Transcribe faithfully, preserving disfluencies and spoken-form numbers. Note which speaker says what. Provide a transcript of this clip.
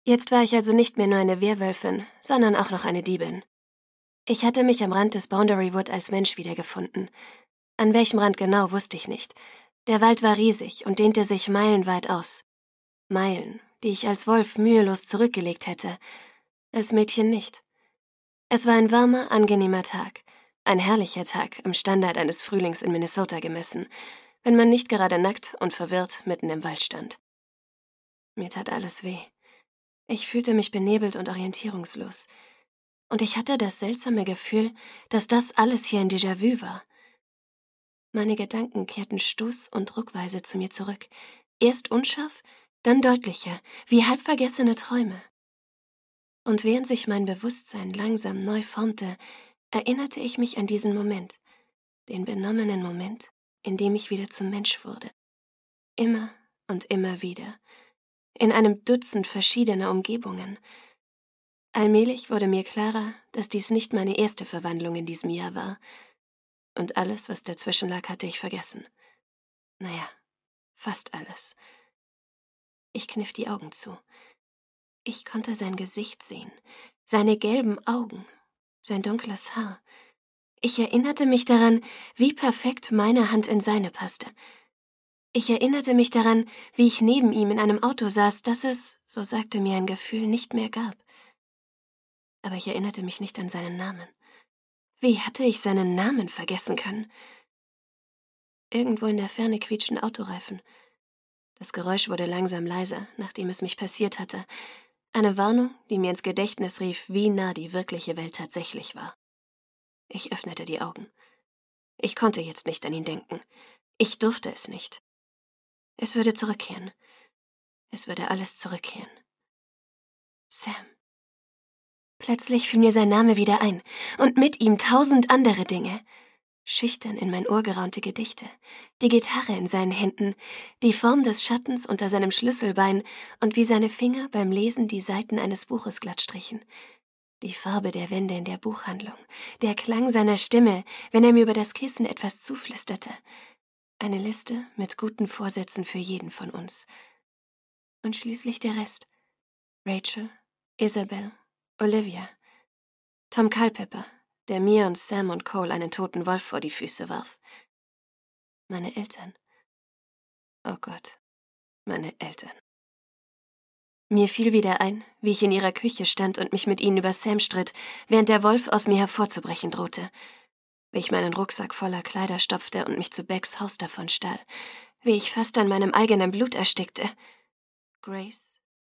Speaker 1: Jetzt war ich also nicht mehr nur eine Werwölfin, sondern auch noch eine Diebin. Ich hatte mich am Rand des Boundary Wood als Mensch wiedergefunden. An welchem Rand genau, wusste ich nicht. Der Wald war riesig und dehnte sich meilenweit aus. Meilen, die ich als Wolf mühelos zurückgelegt hätte, als Mädchen nicht. Es war ein warmer, angenehmer Tag. Ein herrlicher Tag, im Standard eines Frühlings in Minnesota gemessen, wenn man nicht gerade nackt und verwirrt mitten im Wald stand. Mir tat alles weh. Ich fühlte mich benebelt und orientierungslos. Und ich hatte das seltsame Gefühl, dass das alles hier ein Déjà-vu war. Meine Gedanken kehrten stoß- und ruckweise zu mir zurück. Erst unscharf, dann deutlicher, wie halb vergessene Träume. Und während sich mein Bewusstsein langsam neu formte, erinnerte ich mich an diesen Moment, den benommenen Moment, in dem ich wieder zum Mensch wurde. Immer und immer wieder, in einem Dutzend verschiedener Umgebungen. Allmählich wurde mir klarer, dass dies nicht meine erste Verwandlung in diesem Jahr war. Und alles, was dazwischen lag, hatte ich vergessen. Naja, fast alles. Ich kniff die Augen zu. Ich konnte sein Gesicht sehen, seine gelben Augen, sein dunkles Haar. Ich erinnerte mich daran, wie perfekt meine Hand in seine passte. Ich erinnerte mich daran, wie ich neben ihm in einem Auto saß, das es, so sagte mir ein Gefühl, nicht mehr gab. Aber ich erinnerte mich nicht an seinen Namen. Wie hatte ich seinen Namen vergessen können? Irgendwo in der Ferne quietschten Autoreifen. Das Geräusch wurde langsam leiser, nachdem es mich passiert hatte. Eine Warnung, die mir ins Gedächtnis rief, wie nah die wirkliche Welt tatsächlich war. Ich öffnete die Augen. Ich konnte jetzt nicht an ihn denken. Ich durfte es nicht. Es würde zurückkehren. Es würde alles zurückkehren. Sam. Plötzlich fiel mir sein Name wieder ein, und mit ihm tausend andere Dinge. Schüchtern in mein Ohr geraunte Gedichte, die Gitarre in seinen Händen, die Form des Schattens unter seinem Schlüsselbein und wie seine Finger beim Lesen die Seiten eines Buches glatt strichen. Die Farbe der Wände in der Buchhandlung, der Klang seiner Stimme, wenn er mir über das Kissen etwas zuflüsterte. Eine Liste mit guten Vorsätzen für jeden von uns. Und schließlich der Rest. Rachel, Isabel, Olivia, Tom Culpepper, der mir und Sam und Cole einen toten Wolf vor die Füße warf. Meine Eltern. Oh Gott, meine Eltern. Mir fiel wieder ein, wie ich in ihrer Küche stand und mich mit ihnen über Sam stritt, während der Wolf aus mir hervorzubrechen drohte. Wie ich meinen Rucksack voller Kleider stopfte und mich zu Becks Haus davon stahl. Wie ich fast an meinem eigenen Blut erstickte. Grace